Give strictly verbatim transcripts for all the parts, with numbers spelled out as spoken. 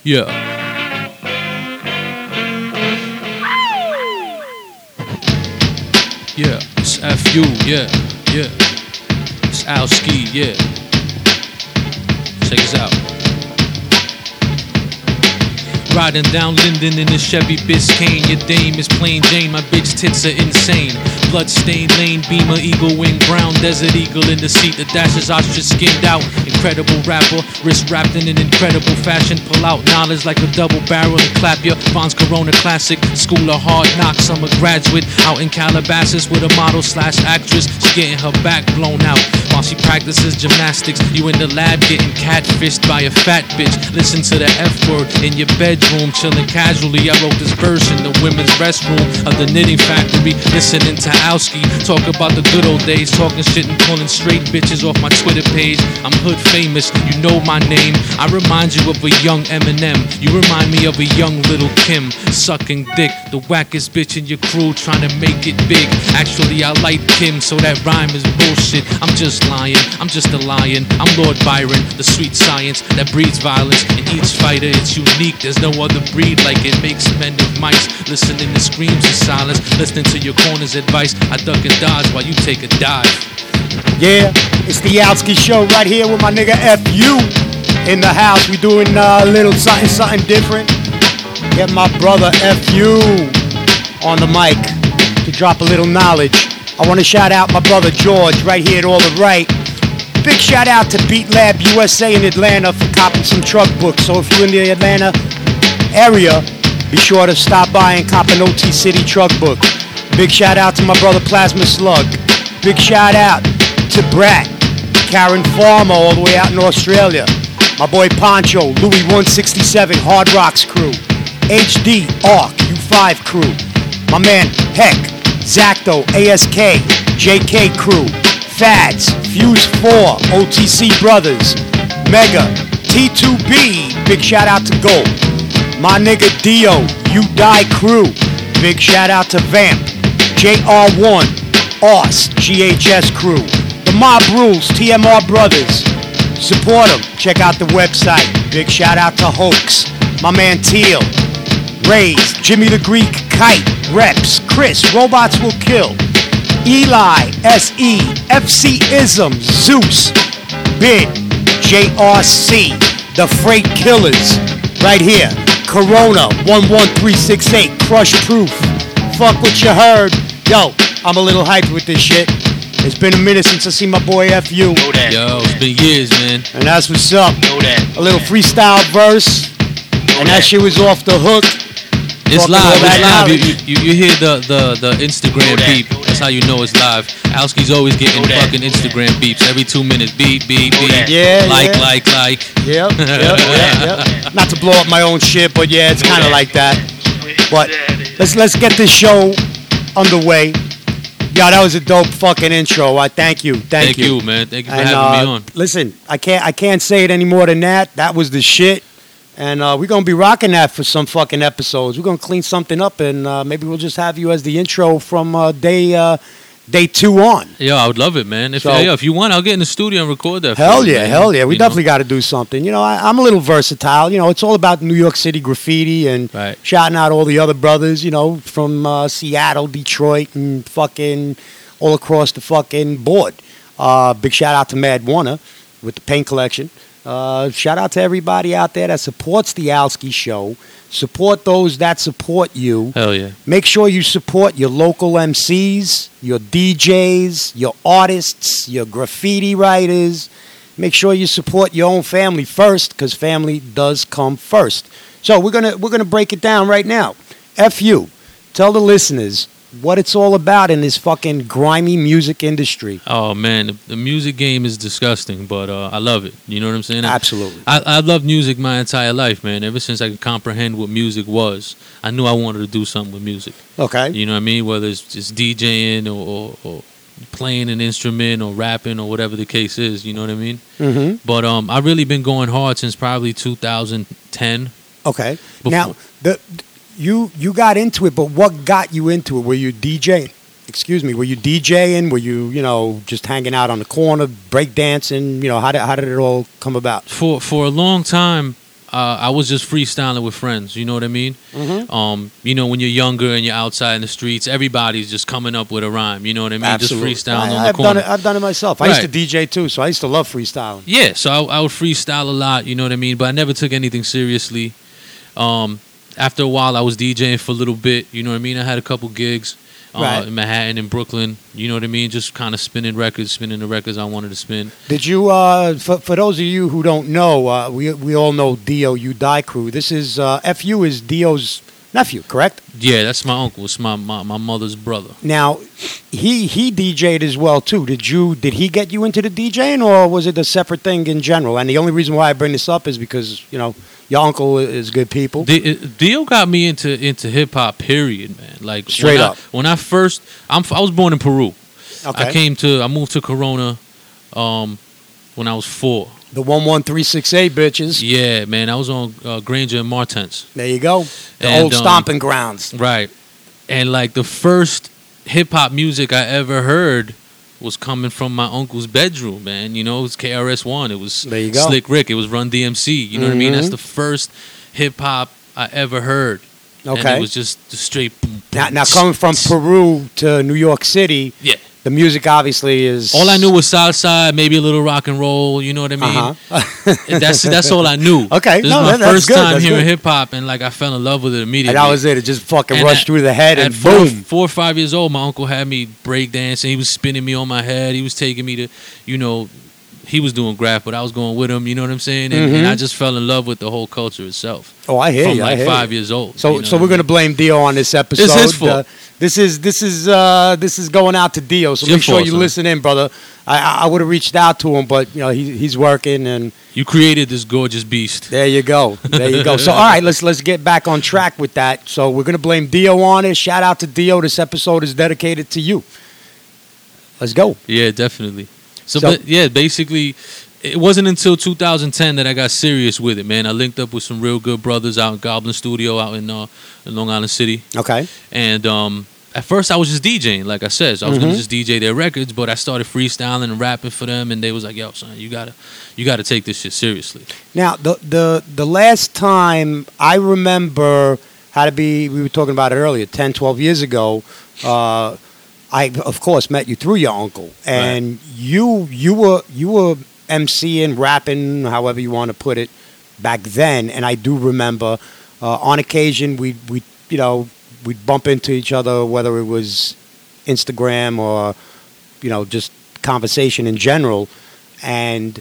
Yeah. Yeah, it's F U, yeah, yeah. It's Alski, yeah. Check us out. Riding down Linden in a Chevy Biscayne. Your dame is plain Jane, my bitch tits are insane. Bloodstained lane, Beamer, Eagle Wing, Brown Desert Eagle in the seat. The dashes ostrich skinned out. Incredible rapper, wrist wrapped in an incredible fashion. Pull out knowledge like a double barrel and clap ya. Bonds Corona Classic, School of Hard Knocks. I'm a graduate out in Calabasas with a model slash actress. She getting her back blown out while she practices gymnastics. You in the lab getting catfished by a fat bitch. Listen to the F word in your bedroom, chilling casually. I wrote this verse in the women's restroom of the knitting factory, listening to Alski talk about the good old days, talking shit and pulling straight bitches off my Twitter page. I'm hood famous, you know my name. I remind you of a young Eminem. You remind me of a young little Kim, sucking dick. The wackest bitch in your crew trying to make it big. Actually, I like Kim, so that rhyme is bullshit. I'm just lying, I'm just a lion. I'm Lord Byron, the sweet science that breeds violence. In each fighter, it's unique. There's no other breed like it. Makes men of mice. Listening to screams in silence, listening to your corner's advice. I duck and dodge while you take a dive. Yeah, it's the Alski Show right here with my nigga F U in the house. We doing a little something, something different. Get my brother F U on the mic to drop a little knowledge. I want to shout out my brother George right here at All the Right. Big shout out to Beat Lab U S A in Atlanta for copping some truck books. So if you're in the Atlanta area, be sure to stop by and cop an O T City truck book. Big shout out to my brother Plasma Slug. Big shout out to Brat, Karen Farmer all the way out in Australia. My boy Poncho, Louis one sixty-seven Hard Rocks crew. H D, Arc, U five crew. My man Heck, Zacto, A S K, J K crew. Fads, Fuse four, O T C Brothers. Mega, T two B, big shout out to Gold. My nigga Dio, You Die crew. Big shout out to Vamp. J R one, Ars, G H S crew. The Mob Rules, T M R Brothers. Support them. Check out the website. Big shout out to Hoax. My man Teal. Rays, Jimmy the Greek, Kite, Reps, Chris, Robots Will Kill. Eli, S E, F C Ism, Zeus, Bid, J R C, The Freight Killers. Right here. Corona, one one three six eight, Crush Proof. Fuck what you heard. Yo, I'm a little hyped with this shit. It's been a minute since I seen my boy F U. Know that. Yo, it's been years, man. And that's what's up. Know that. A little freestyle verse. And that shit was off the hook. It's Talking live, all it's that live. You, knowledge. you, you hear the, the, the Instagram Know that, beep. know that. That's how you know it's live. Alski's always getting Know that, fucking know Instagram beeps every two minutes. Beep, beep, Know beep. that. Yeah, like, yeah. like, like. Yep, yep, yep, yep. Not to blow up my own shit, but yeah, it's kind of like that. But let's let's get this show underway. Yo, that was a dope fucking intro. I thank you, thank, Thank you, man. Thank you for And, having uh, me on. Listen, I can't I can't say it any more than that. That was the shit. And uh, we're going to be rocking that for some fucking episodes. We're going to clean something up, and uh, maybe we'll just have you as the intro from uh, day uh, day two on. Yo, I would love it, man. If, So- yo, if you want, I'll get in the studio and record that. for Hell you, yeah, man. hell yeah. We You know? definitely got to do something. You know, I, I'm a little versatile. You know, it's all about New York City graffiti and Right. shouting out all the other brothers, you know, from uh, Seattle, Detroit, and fucking all across the fucking board. Uh, big shout out to Mad Warner with the paint collection. Uh, shout out to everybody out there that supports the Alski Show. Support those that support you. Hell yeah. Make sure you support your local M Cs, your D Js, your artists, your graffiti writers. Make sure you support your own family first, because family does come first. So we're gonna we're gonna break it down right now. F you. Tell the listeners what it's all about in this fucking grimy music industry. Oh man, the, the music game is disgusting, but uh, I love it. You know what I'm saying? Absolutely. I I loved music my entire life, man. Ever since I could comprehend what music was, I knew I wanted to do something with music. Okay. You know what I mean? Whether it's just DJing or, or, or playing an instrument or rapping or whatever the case is. You know what I mean? Mm-hmm. But um, I've really been going hard since probably two thousand ten. Okay. Before- Now the you you got into it, but what got you into it? Were you DJing? Excuse me. Were you DJing? Were you you know just hanging out on the corner, break dancing? You know how did how did it all come about? For for a long time, uh, I was just freestyling with friends. You know what I mean? Mm-hmm. Um, you know, when you're younger and you're outside in the streets, everybody's just coming up with a rhyme. You know what I mean? Absolutely. Just freestyling I, on the I've corner. done it. I've done it myself. I used to Right. D J too, so I used to love freestyling. Yeah, so I, I would freestyle a lot. You know what I mean? But I never took anything seriously. Um, after a while, I was DJing for a little bit. You know what I mean? I had a couple gigs. Uh, Right. in Manhattan and Brooklyn, you know what I mean? Just kind of spinning records, spinning the records I wanted to spin. Did you? Uh, for, for those of you who don't know, uh, we we all know Dio You Die Crew. This is uh, F U is Dio's nephew, correct? Yeah, that's my uncle. It's my, my, my mother's brother. Now, he he D J'd as well too. Did you? Did he get you into the DJing, or was it a separate thing in general? And the only reason why I bring this up is because you know your uncle is good people. D- Dio got me into into hip hop. Period, man. Like Straight when up. I, when I first, I'm I was born in Peru. Okay. I came to I moved to Corona, um, when I was four. The one one three six eight bitches. Yeah, man. I was on uh, Granger and Martens. There you go. The And, old um, stomping grounds. Right. And like the first hip hop music I ever heard was coming from my uncle's bedroom, man. You know, it was K R S One. It was There you go. Slick Rick. It was Run D M C. You know what I mean? That's Mhm. the first hip hop I ever heard. And Okay. it was just the straight boom, Now, boom, now tss, coming from tss. Peru to New York City, Yeah. the music obviously is All I knew was Southside, maybe a little rock and roll. You know what I mean? Uh-huh. And that's that's all I knew. Okay, this no, was my that- that's first good, time that's hearing good. hip hop, and like I fell in love with it immediately. And that was it. It just fucking And rushed at- through the head At and four, boom. four or five years old, my uncle had me break dancing. He was spinning me on my head. He was taking me to, you know, he was doing graph, but I was going with him. You know what I'm saying? And, and Mhm. I just fell in love with the whole culture itself. Oh, I hear from you. I like hear five you. years old. So, you know so what we're I gonna blame Dio on this episode. his fault. Uh, this is this is uh, this is going out to Dio. So It's your make sure fault, you son. listen in, brother. I I, I would have reached out to him, but you know he he's working, and mean? You created this gorgeous beast. there you go, there you go. So all right, let's let's get back on track with that. So we're gonna blame Dio on it. Shout out to Dio. This episode is dedicated to you. Let's go. Yeah, definitely. So, So- but yeah, basically, it wasn't until two thousand ten that I got serious with it, man. I linked up with some real good brothers out in Goblin Studio out in, uh, in Long Island City. Okay. And um, at first, I was just DJing, like I said. So I was Mhm. gonna just D J their records, but I started freestyling and rapping for them, and they was like, "Yo, son, you gotta, you gotta take this shit seriously." Now, the the the last time I remember had to be, we were talking about it earlier, ten, twelve years ago. Uh, I of course met you through your uncle, and you you were you were MCing, rapping, however you want to put it, back then. And I do remember uh, on occasion we we you know we'd bump into each other, whether it was Instagram or you know just conversation in general, and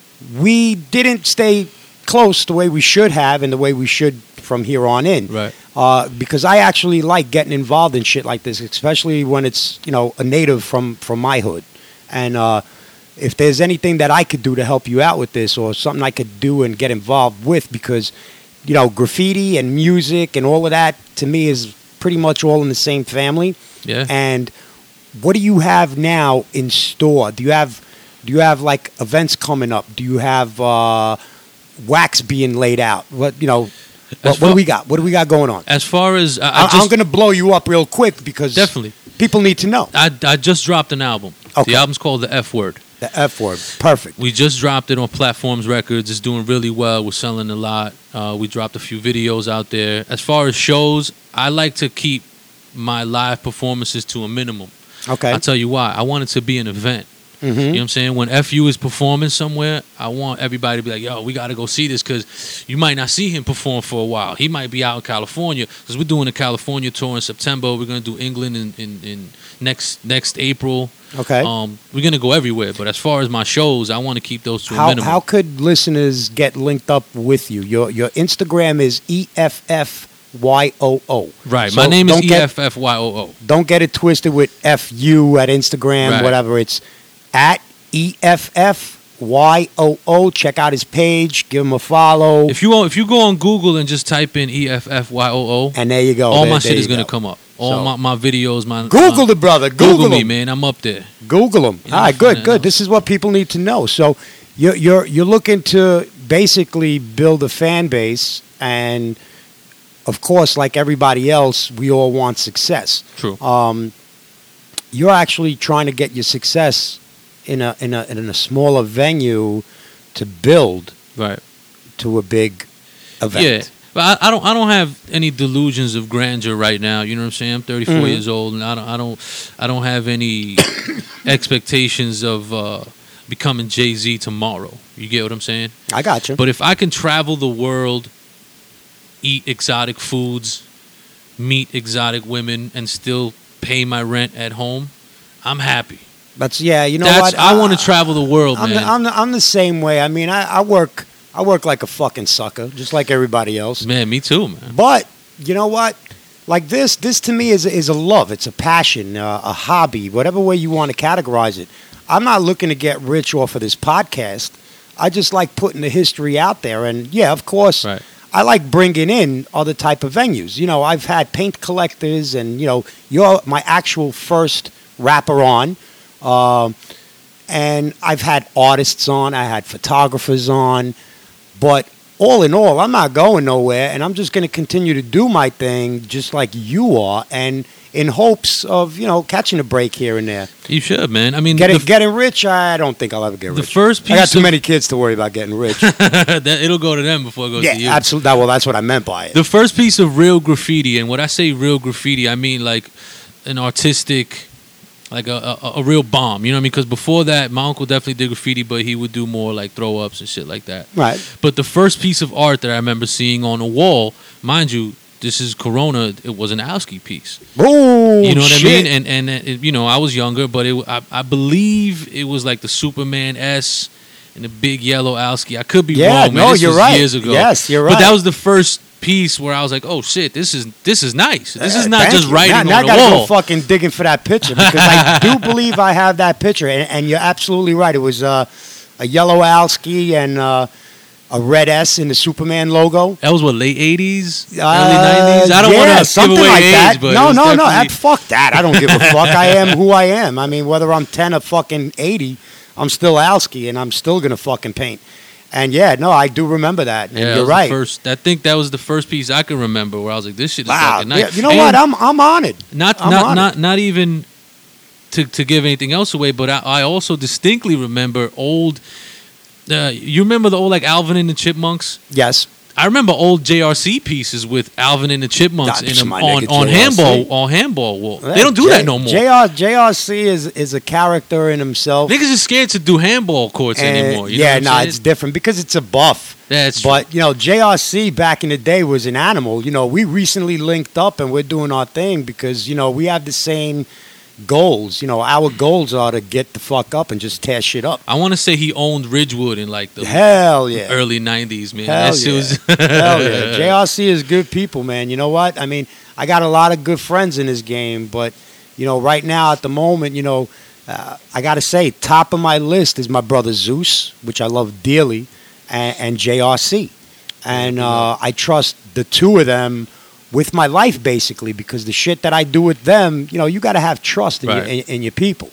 we didn't stay close the way we should have and the way we should from here on in. Right. Uh, because I actually like getting involved in shit like this, especially when it's you know a native from from my hood. And uh, if there's anything that I could do to help you out with this, or something I could do and get involved with, because you know graffiti and music and all of that to me is pretty much all in the same family. Yeah. And what do you have now in store? Do you have do you have like events coming up? Do you have uh, wax being laid out? What you know? What, what do far- we got? What do we got going on? As far as I, I I, just, I'm going to blow you up real quick because definitely, people need to know. I, I just dropped an album. Okay. The album's called The F Word. The F word. Perfect. We just dropped it on Platforms Records. It's doing really well. We're selling a lot. Uh, we dropped a few videos out there. As far as shows, I like to keep my live performances to a minimum. Okay. I'll tell you why. I want it to be an event. hmm You know what I'm saying? When F U is performing somewhere, I want everybody to be like, yo, we got to go see this, because you might not see him perform for a while. He might be out in California, because we're doing a California tour in September. We're going to do England in, in, in next next April. Okay. Um, we're going to go everywhere. But as far as my shows, I want to keep those to a how minimum. how could listeners get linked up with you? Your your Instagram is E F F Y O O. Right. So my name is don't E get- F F Y O O. Don't get it twisted with F U at Instagram, Right. whatever. It's at E F F Y O O. Check out his page. Give him a follow. If you if you go on Google and just type in E F F Y O O, and there you go. all There- my there shit is you going to go. come up. All So- my, my videos, my Google my, the brother. Google, Google, me, him. man. I'm up there. Google him. Yeah, All right, I'll good, find good. out. This is what people need to know. So you're you're you're looking to basically build a fan base, and of course, like everybody else, we all want success. True. Um, you're actually trying to get your success in a in a in a smaller venue to build Right. to a big event. Yeah. But I, I don't I don't have any delusions of grandeur right now. You know what I'm saying? I'm thirty-four Mhm. years old, and I don't I don't I don't have any expectations of uh, becoming Jay-Z tomorrow. You get what I'm saying? I got you. But if I can travel the world, eat exotic foods, meet exotic women, and still pay my rent at home, I'm happy. That's yeah. You know That's what? I want to travel the world, I'm man. the, I'm the, I'm the same way. I mean, I, I work I work like a fucking sucker, just like everybody else. man, me too, man. But you know what? Like this, this to me is is a love. It's a passion, uh, a hobby, whatever way you want to categorize it. I'm not looking to get rich off of this podcast. I just like putting the history out there, and yeah, of course, Right. I like bringing in other type of venues. You know, I've had paint collectors, and you know, you're my actual first rapper on. Um, and I've had artists on, I had photographers on, but all in all, I'm not going nowhere, and I'm just going to continue to do my thing just like you are, and in hopes of, you know, catching a break here and there. You should, man. I mean, Getting, the, getting rich, I don't think I'll ever get the rich. first I got piece too of many kids to worry about getting rich. that, it'll go to them before it goes to you. Yeah, absolutely. Well, that's what I meant by it. The first piece of real graffiti, and when I say real graffiti, I mean like an artistic, like a, a, a real bomb. You know what I mean? Because before that, my uncle definitely did graffiti, but he would do more like throw ups and shit like that. Right. But the first piece of art that I remember seeing on a wall, mind you, this is Corona. It was an Owski piece. Oh, You know what shit. I mean? And and it, you know, I was younger, but it, I, I believe it was like the Superman S and the big yellow Owski. I could be Yeah, wrong, man. no, This you're was right. years ago. Yes, you're But that right. was the first piece where I was like, oh shit, this is this is nice. This is Uh, not thank just you. writing now, on now I the gotta wall. go fucking digging for that picture because I do believe I have that picture, and, and you're absolutely right. It was uh, a yellow Owski and uh, a red S in the Superman logo. That was what, late eighties, early Uh, nineties. I don't yeah, want to give something away like age, that. but no, it was no, no. definitely- uh, Fuck that. I don't give a fuck. I am who I am. I mean, whether I'm ten or fucking eighty, I'm still Owski, and I'm still gonna fucking paint. And yeah, no, I do remember that. And Yeah, that you're was the right. First, I think that was the first piece I can remember where I was like, "This shit is Wow. fucking nice." Yeah, you know And what? I'm I'm honored. Not I'm not honored. not not even to to give anything else away, but I, I also distinctly remember old. Uh, you remember the old like Alvin and the Chipmunks? Yes. I remember old J R C pieces with Alvin and the Chipmunks That's in them my on nigga on J R C. handball on handball wall. They don't do J- that no more. J R J R C is is a character in himself. Niggas are scared to do handball courts And, anymore. You know yeah, what I'm no, saying? it's different because it's a buff. That's true. But you know, J R C back in the day was an animal. You know, we recently linked up and we're doing our thing because you know we have the same goals. You know, our goals are to get the fuck up and just tear shit up. I want to say he owned Ridgewood in like the Hell yeah. early nineties, man. Hell that shit yeah. was Hell yeah. J R C is good people, man. You know what? I mean, I got a lot of good friends in this game, but, you know, right now at the moment, you know, uh, I got to say, top of my list is my brother Zeus, which I love dearly, and, and J R C. And uh, I trust the two of them with my life, basically, because the shit that I do with them, you know, you got to have trust in, Right. your, in, in your people.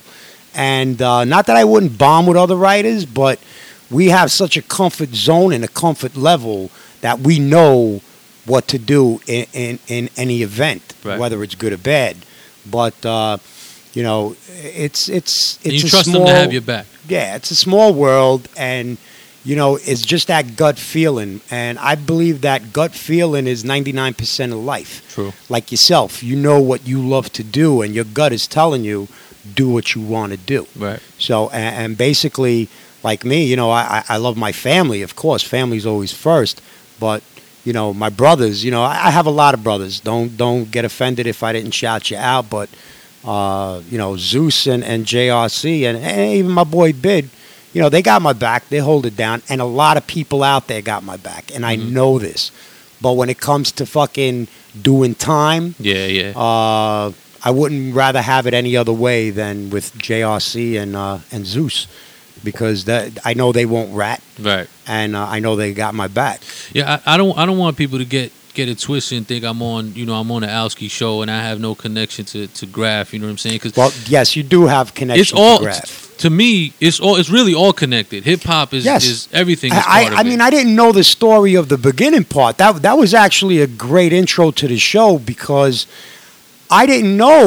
And uh, not that I wouldn't bomb with other writers, but we have such a comfort zone and a comfort level that we know what to do in, in, in any event, Right. whether it's good or bad. But, uh, you know, it's it's it's And you a trust small, them to have your back. yeah, it's a small world, and you know, it's just that gut feeling, and I believe that gut feeling is ninety-nine percent of life. True. Like yourself, you know what you love to do, and your gut is telling you, do what you want to do. Right. So, and, and basically, like me, you know, I, I love my family, of course. Family's always first, but you know, my brothers, you know, I, I have a lot of brothers. Don't don't get offended if I didn't shout you out, but uh, you know, Zeus and, and J R C and, and even my boy Bid, you know, they got my back. They hold it down, and a lot of people out there got my back, and I Mhm. know this. But when it comes to fucking doing time, Yeah, yeah. uh, I wouldn't rather have it any other way than with J R C and uh, and Zeus, because that I know they won't rat, right. and uh, I know they got my back. Yeah, I, I don't I don't want people to get get it twisted and think I'm on, you know, I'm on the Owski show and I have no connection to, to Graph, you know what I'm saying? Cuz Well, yes, you do have connection it's all to Graph. to me, it's all it's really all connected. Hip hop is Yes. is everything is I, part of I it. mean, I didn't know the story of the beginning part. That that was actually a great intro to the show because I didn't know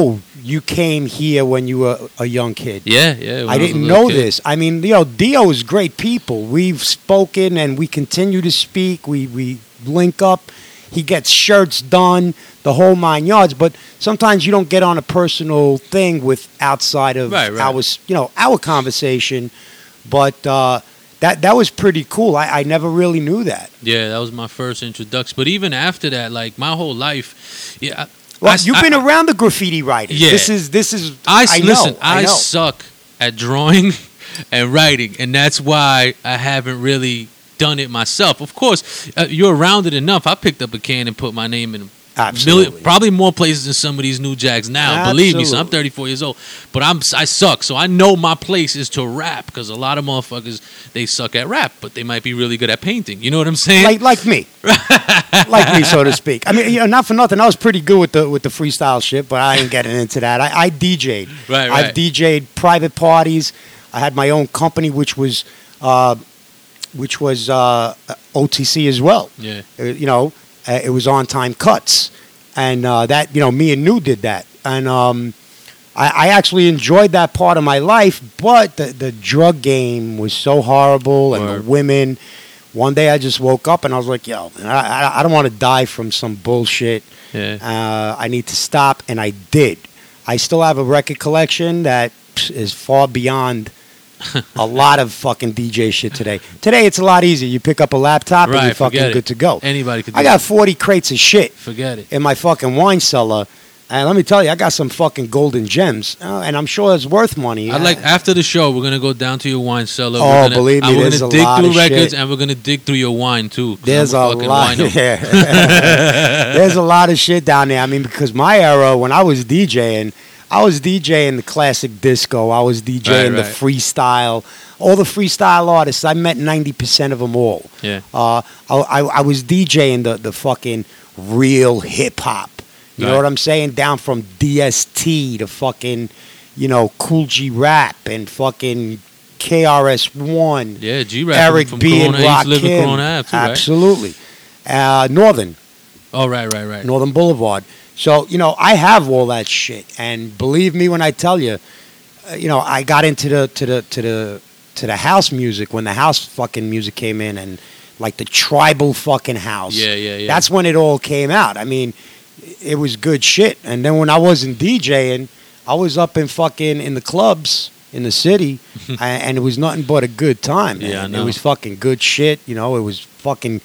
you came here when you were a young kid. Yeah, yeah. when I was a didn't little know kid. this. I mean, you know, Dio is great people. We've spoken and we continue to speak. We we link up. He gets shirts done, the whole nine yards. But sometimes you don't get on a personal thing with outside of Right, right. our, you know, our conversation. But uh, that that was pretty cool. I, I never really knew that. Yeah, that was my first introduction. But even after that, like my whole life, yeah. I- Well, I- you've I- been around the graffiti writers. Yeah. This is this is. I, I know. listen. I, I know. suck at drawing and writing, and that's why I haven't really done it myself. Of course, uh, you're around it enough. I picked up a can and put my name in. Absolutely. Million, probably more places than some of these new jacks now. Believe me, so I'm Absolutely. thirty-four years old, but I'm I suck. So I know my place is to rap because a lot of motherfuckers they suck at rap, but they might be really good at painting. You know what I'm saying? Like like me, like me, so to speak. I mean, you know, not for nothing. I was pretty good with the with the freestyle shit, but I ain't getting into that. I, I D J'd. Right, I've right. D J'd private parties. I had my own company, which was, uh, which was uh, O T C as well. Yeah. Uh, you know, uh, it was on time cuts, and uh, that you know, me and New did that, and um, I, I actually enjoyed that part of my life. But the the drug game was so horrible, and Word. the women. One day I just woke up and I was like, yo, man, I, I, I don't want to die from some bullshit. Yeah. Uh, I need to stop, and I did. I still have a record collection that is far beyond a lot of fucking D J shit today. Today it's a lot easier. You pick up a laptop and Right, you're fucking forget it. good to go. Anybody could. Do I got that. forty crates of shit Forget it. in my fucking wine cellar. And let me tell you, I got some fucking golden gems, uh, and I'm sure it's worth money. I'd like after the show, we're gonna go down to your wine cellar. Oh, we're gonna, believe me, and we're there's gonna a dig lot through of records, shit. and we're gonna dig through your wine too. 'cause There's I'm a fucking lot. wino. Yeah. There's a lot of shit down there. I mean, because my era when I was DJing, I was DJing the classic disco. I was DJing Right, the right. freestyle. All the freestyle artists, I met ninety percent of them all. Yeah. Uh, I, I, I was DJing the, the fucking real hip hop. You know Right. what I'm saying? Down from D S T to fucking, you know, Cool G Rap and fucking K R S One. Yeah, G Rap Eric from B and Corona. I used to live in Rakim. Corona Ave too, right? Absolutely. Uh, Northern. Oh, right, right, right. Northern Boulevard. So, you know, I have all that shit. And believe me when I tell you, uh, you know, I got into the to the to the to the house music when the house fucking music came in, and like the tribal fucking house. Yeah, yeah, yeah. That's when it all came out. I mean, it was good shit. And then when I wasn't DJing, I was up in fucking in the clubs in the city, a- and it was nothing but a good time. Man. Yeah, I know. It was fucking good shit. You know, it was fucking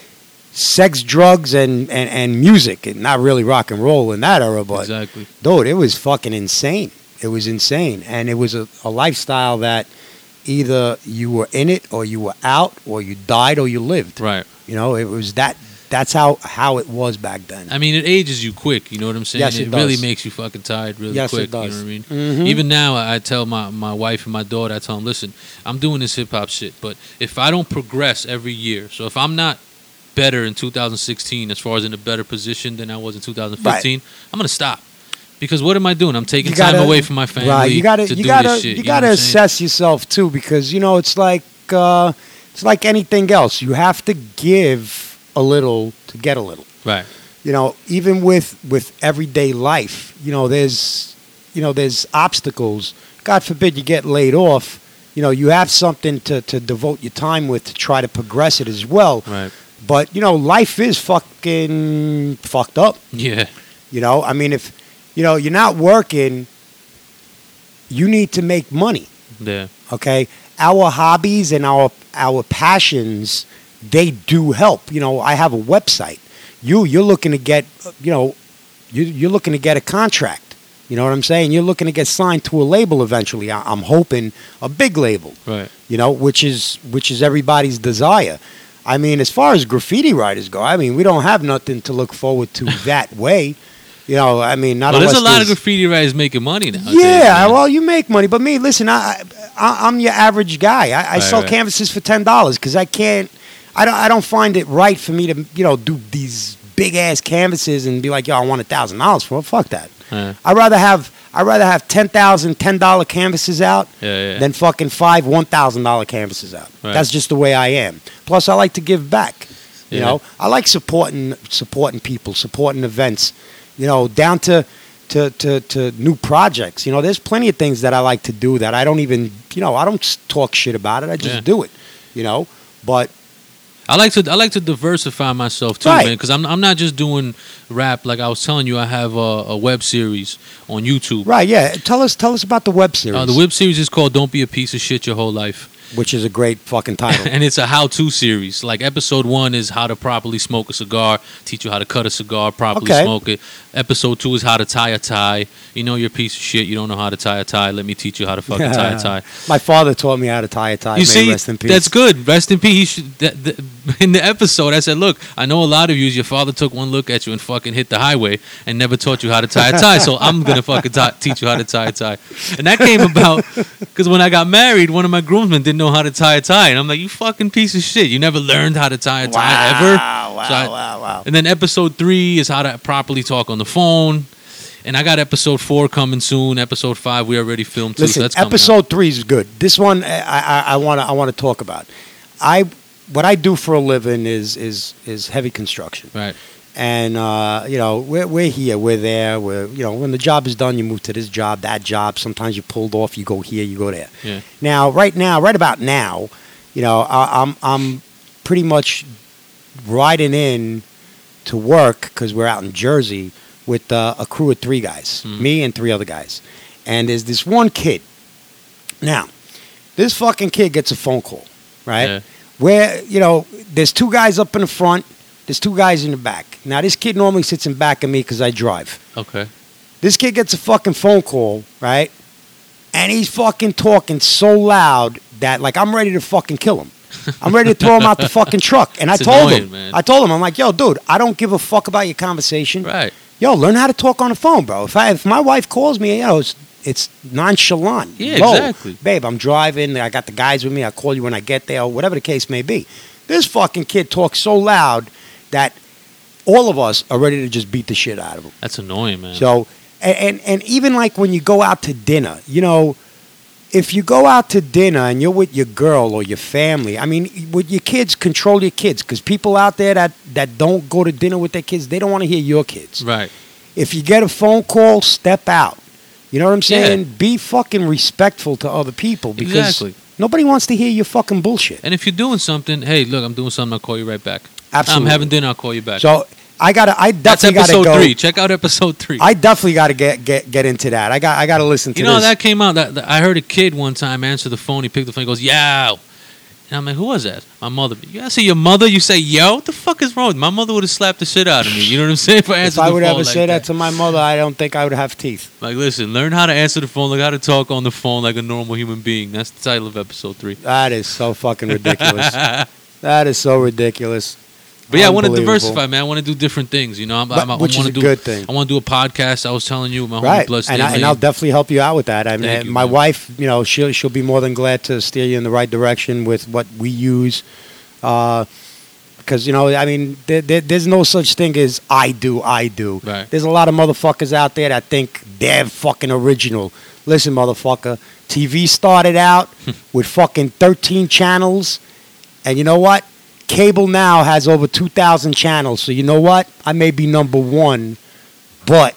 sex, drugs, and, and, and music, and not really rock and roll in that era, but Exactly. dude, it was fucking insane. It was insane, and it was a, a lifestyle that either you were in it, or you were out, or you died, or you lived. Right. You know, it was that. That's how how it was back then. I mean, it ages you quick. You know what I'm saying? Yes, it really does. makes you fucking tired really Yes, quick. it does. You know what I mean? Mhm. Even now, I I tell my, my wife and my daughter, I tell them, listen, I'm doing this hip hop shit, but if I don't progress every year, so if I'm not better in two thousand sixteen as far as in a better position than I was in two thousand fifteen, I'm gonna stop. Because what am I doing? I'm taking You gotta- time away from my family Right, you gotta to you do gotta this shit. you know gotta what I'm saying? assess yourself too, because you know it's like uh, it's like anything else. You have to give a little to get a little. Right. You know, even with with everyday life, you know, there's you know there's obstacles. God forbid you get laid off. You know, you have something to to devote your time with to try to progress it as well. Right. But you know, life is fucking fucked up. Yeah. You know, I mean, if you know you're not working, you need to make money. Yeah. Okay, our hobbies and our our passions, they do help. You know, I have a website. You you're looking to get, you know, you you're looking to get a contract. You know what I'm saying? You're looking to get signed to a label eventually. I, I'm hoping a big label. Right. You know, which is which is everybody's desire. I mean, as far as graffiti writers go, I mean, we don't have nothing to look forward to that way. You know, I mean, not Well, there's a unless lot of there's- graffiti writers making money now. yeah, well, you make money, but me, listen, I, I I'm your average guy. I, I Right, sell right. canvases for ten dollars because I can't. I don't. I don't find it right for me to, you know, do these big ass canvases and be like, yo, I want a thousand dollars for it. Fuck that. Yeah. I'd rather have. I'd rather have ten thousand ten dollar canvases out Yeah, yeah. than fucking five one thousand dollar canvases out. Right. That's just the way I am. Plus, I like to give back. You Yeah. know, I like supporting supporting people, supporting events. You know, down to to, to, to new projects. You know, there's plenty of things that I like to do that I don't even, you know, I don't s- talk shit about it. I just Yeah. do it, you know. But I like to I like to diversify myself too, Right. man, because I'm I'm not just doing rap. Like I was telling you, I have a, a web series on YouTube. right, yeah. Tell us, tell us about the web series, Uh, the web series is called "Don't Be a Piece of Shit Your Whole Life," which is a great fucking title. and it's a how-to series. Like episode one is how to properly smoke a cigar, teach you how to cut a cigar, properly Okay. smoke it. Episode two is how to tie a tie. You know you're a piece of shit. You don't know how to tie a tie. Let me teach you how to fucking tie a tie. My father taught me how to tie a tie. You May see, rest in peace. that's good. Rest in peace. He should, that, that, in the episode, I said, look, I know a lot of you, your father took one look at you and fucking hit the highway and never taught you how to tie a tie. So I'm going to fucking tie, teach you how to tie a tie. And that came about because when I got married, one of my groomsmen didn't know how to tie a tie. And I'm like, you fucking piece of shit. You never learned how to tie a tie Wow, ever. wow, So I- wow, wow. And then episode three is how to properly talk on the phone. And I got episode four coming soon. Episode five, we already filmed too. so Listen, that's coming out. episode three is good. This one, I want to I want to talk about. I what I do for a living is is is heavy construction, Right. and uh, you know we're we're here, we're there. We're you know when the job is done, you move to this job, that job. Sometimes you pulled off, you go here, you go there. Yeah. Now, right now, right about now, you know I, I'm I'm pretty much riding in to work because we're out in Jersey with uh, a crew of three guys, Mhm. me and three other guys. And there's this one kid. Now, this fucking kid gets a phone call, right? Yeah. Where, you know, there's two guys up in the front, there's two guys in the back. Now, this kid normally sits in back of me because I drive. Okay. This kid gets a fucking phone call, right? And he's fucking talking so loud that, like, I'm ready to fucking kill him. I'm ready to throw him out the fucking truck. And It's I told annoying, him, man. I told him, I'm like, yo, dude, I don't give a fuck about your conversation. Right. Yo, learn how to talk on the phone, bro. If I if my wife calls me, you know, it's it's nonchalant. Yeah, Yo, exactly. Babe, I'm driving. I got the guys with me. I'll call you when I get there, or whatever the case may be. This fucking kid talks so loud that all of us are ready to just beat the shit out of him. That's annoying, man. So, and, and and even like when you go out to dinner, you know, if you go out to dinner and you're with your girl or your family, I mean, with your kids, control your kids, because people out there that, that don't go to dinner with their kids, they don't want to hear your kids. Right. If you get a phone call, step out. You know what I'm saying? Yeah. Be fucking respectful to other people because Exactly. nobody wants to hear your fucking bullshit. And if you're doing something, hey, look, I'm doing something. I'll call you right back. Absolutely. I'm having dinner. I'll call you back. So I gotta, I That's definitely gotta episode go. three. Check out episode three. I definitely gotta get get get into that. I got I gotta listen to you know this. that came out. That, that I heard a kid one time answer the phone. He picked the phone. He goes, "Yow," and I'm like, "Who was that?" My mother. You ask your mother. You say, "Yo," what the fuck is wrong? My mother would have slapped the shit out of me. You know what I'm saying? If I answered If I the would phone ever like say that. that to my mother, I don't think I would have teeth. Like, listen, learn how to answer the phone. Learn how to talk on the phone like a normal human being. That's the title of episode three. That is so fucking ridiculous. That is so ridiculous. But yeah, I want to Unbelievable. diversify, man. I want to do different things. You know, I'm, But- I'm, I which want is to a do. good thing. I want to do a podcast. I was telling you, with my homie Right, Bloodstain and, I, and Lane. I'll definitely help you out with that. I mean, Thank you, my man. wife, you know, she'll she'll be more than glad to steer you in the right direction with what we use, uh, because you know, I mean, there, there, there's no such thing as I do, I do. Right. There's a lot of motherfuckers out there that think they're fucking original. Listen, motherfucker, T V started out with fucking thirteen channels, and you know what? Cable now has over two thousand channels. So you know what? I may be number one, but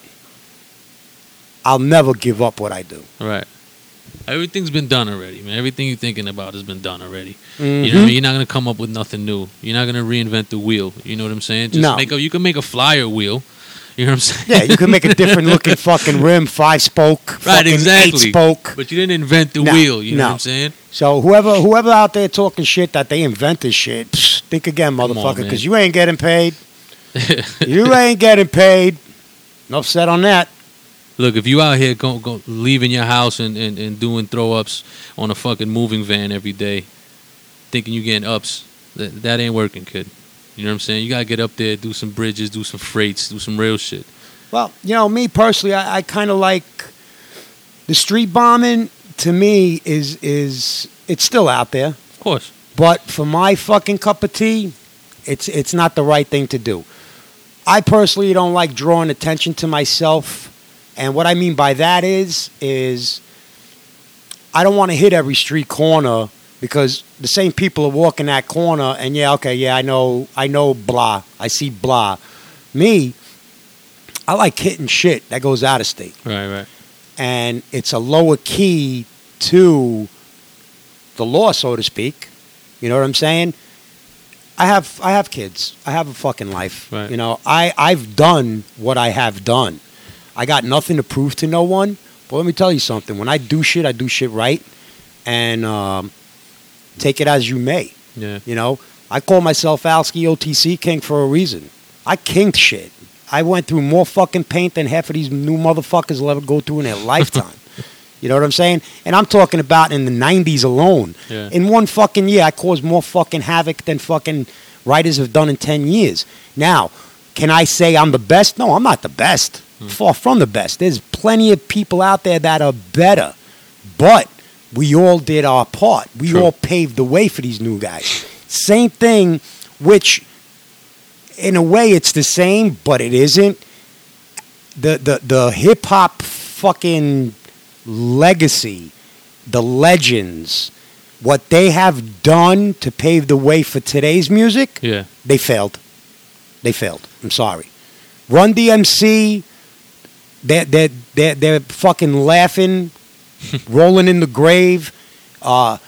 I'll never give up what I do. Right. Everything's been done already, man. Everything you're thinking about has been done already. Mm-hmm. You know what I mean? You're not gonna come up with nothing new. You're not gonna reinvent the wheel. You know what I'm saying? Just No. make a, you can make a flyer wheel. You know what I'm saying? Yeah, you can make a different looking fucking rim, five spoke, Right, fucking exactly. eight spoke. But you didn't invent the No, wheel. You know no. what I'm saying? So whoever whoever out there talking shit that they invented shit, psh, think again, Come on, motherfucker, man. because you ain't getting paid. You ain't getting paid. Enough said on that. Look, if you out here go, go leaving your house and, and, and doing throw ups on a fucking moving van every day, thinking you getting ups, that, that ain't working, kid. You know what I'm saying? You gotta get up there, do some bridges, do some freights, do some real shit. Well, you know, me personally, I, I kind of like the street bombing. To me, is is it's still out there, Of course. but for my fucking cup of tea, it's it's not the right thing to do. I personally don't like drawing attention to myself, and what I mean by that is is I don't want to hit every street corner because the same people are walking that corner, and yeah, okay, yeah, I know, I know, blah, I see blah. Me, I like hitting shit that goes out of state. Right, right. And it's a lower key to the law, so to speak. You know what I'm saying? I have I have kids. I have a fucking life. Right. You know, I, I've done what I have done. I got nothing to prove to no one. But let me tell you something. When I do shit, I do shit right. And um, take it as you may. Yeah. You know, I call myself Alski O T C King for a reason. I kinged shit. I went through more fucking paint than half of these new motherfuckers will ever go through in their lifetime. You know what I'm saying? And I'm talking about in the nineties alone. Yeah. In one fucking year, I caused more fucking havoc than fucking writers have done in ten years. Now, can I say I'm the best? No, I'm not the best. Hmm. Far from the best. There's plenty of people out there that are better. But we all did our part. We True. all paved the way for these new guys. Same thing, which in a way it's the same, but it isn't. The the the hip hop fucking legacy, the legends, what they have done to pave the way for today's music, Yeah. they failed. They failed. I'm sorry. Run D M C, they're, they're, they're, they're fucking laughing, rolling in the grave. Uh,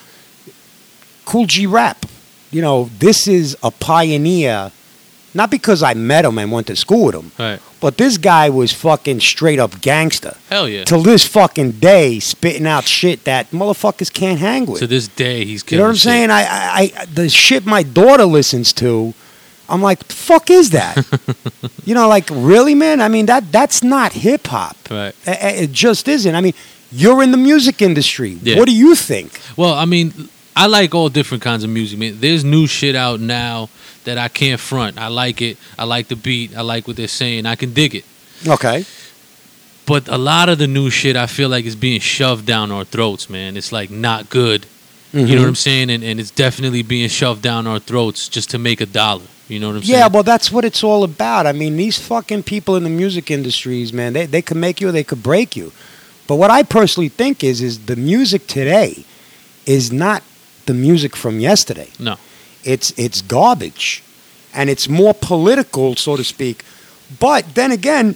Cool G Rap, you know, this is a pioneer, not because I met him and went to school with him, Right. but this guy was fucking straight up gangster. Hell yeah. Till this fucking day, spitting out shit that motherfuckers can't hang with. To this day, he's You killing know what I'm shit. saying? I, I, I, the shit my daughter listens to, I'm like, the fuck is that? You know, like, really, man? I mean, that that's not hip hop. Right. It, it just isn't. I mean, you're in the music industry. Yeah. What do you think? Well, I mean, I like all different kinds of music, man. There's new shit out now that I can't front. I like it. I like the beat. I like what they're saying. I can dig it. Okay. But a lot of the new shit, I feel like is being shoved down our throats, man. It's like not good. Mm-hmm. You know what I'm saying? And and it's definitely being shoved down our throats just to make a dollar. You know what I'm saying? Yeah, well, that's what it's all about. I mean, these fucking people in the music industries, man, they they could make you or they could break you. But what I personally think is, is the music today is not the music from yesterday. No. It's it's garbage, and it's more political, so to speak. But then again,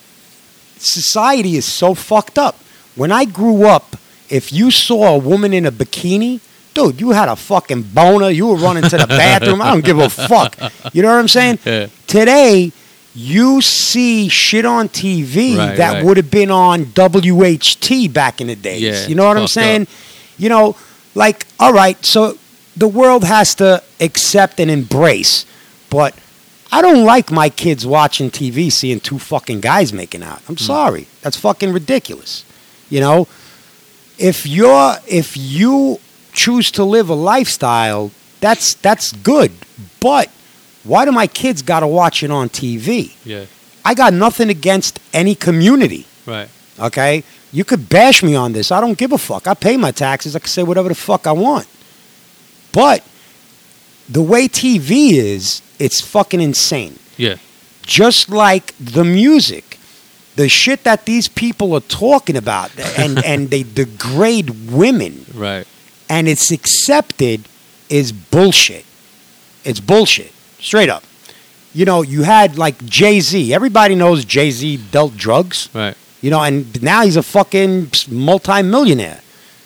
society is so fucked up. When I grew up, if you saw a woman in a bikini, dude, you had a fucking boner. You were running to the bathroom. I don't give a fuck. You know what I'm saying? Yeah. Today, you see shit on T V Right, that right. would have been on W H T back in the days. Yeah, You know what I'm fucked saying? up. You know, like, all right, so the world has to accept and embrace. But I don't like my kids watching T V seeing two fucking guys making out. I'm sorry. That's fucking ridiculous. You know? If you're if you choose to live a lifestyle, that's that's good. But why do my kids gotta watch it on T V? Yeah. I got nothing against any community. Right. Okay? You could bash me on this. I don't give a fuck. I pay my taxes. I can say whatever the fuck I want. But the way T V is, it's fucking insane. Yeah. Just like the music. The shit that these people are talking about and, and they degrade women Right. and it's accepted is bullshit. It's bullshit. Straight up. You know, you had like Jay-Z. Everybody knows Jay-Z dealt drugs. Right. You know, and now he's a fucking multi-millionaire.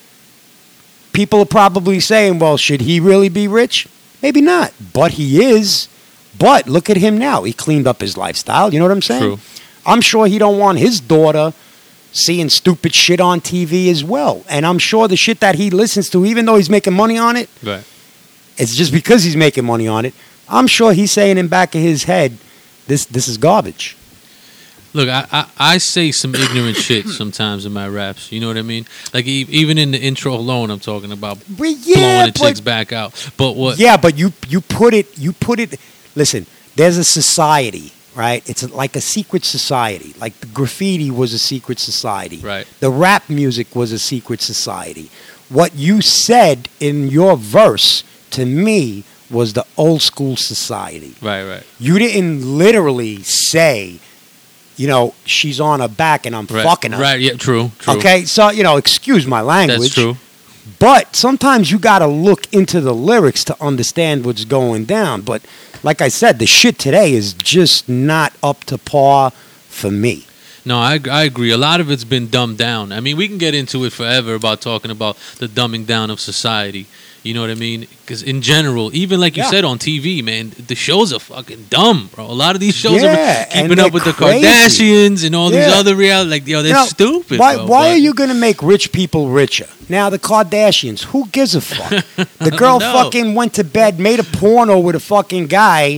People are probably saying, well, should he really be rich? Maybe not. But he is. But look at him now. He cleaned up his lifestyle. You know what I'm saying? True. I'm sure he don't want his daughter seeing stupid shit on T V as well. And I'm sure the shit that he listens to, even though he's making money on it, Right. it's just because he's making money on it. I'm sure he's saying in back of his head, this this is garbage. Look, I, I, I say some ignorant shit sometimes in my raps. You know what I mean? Like e- even in the intro alone, I'm talking about But yeah, blowing the but- chicks back out. But what? Yeah, but you you put it you put it. Listen, there's a society, right? It's like a secret society. Like the graffiti was a secret society. Right. The rap music was a secret society. What you said in your verse to me was the old school society. Right. Right. You didn't literally say, you know, she's on her back and I'm Right. fucking her. Right. Yeah. True. True. Okay, so you know, excuse my language. That's true. But sometimes you got to look into the lyrics to understand what's going down. But like I said, the shit today is just not up to par for me. No, I, I agree. A lot of it's been dumbed down. I mean, we can get into it forever about talking about the dumbing down of society. You know what I mean? Because in general, even like you Yeah. said on T V, man, the shows are fucking dumb, bro. A lot of these shows Yeah, are keeping and up with they're the crazy. Kardashians and all these Yeah. other reality. Like, yo, they're You know, stupid. Why, bro, why but- are you going to make rich people richer? Now, the Kardashians, who gives a fuck? The girl know. fucking went to bed, made a porno with a fucking guy,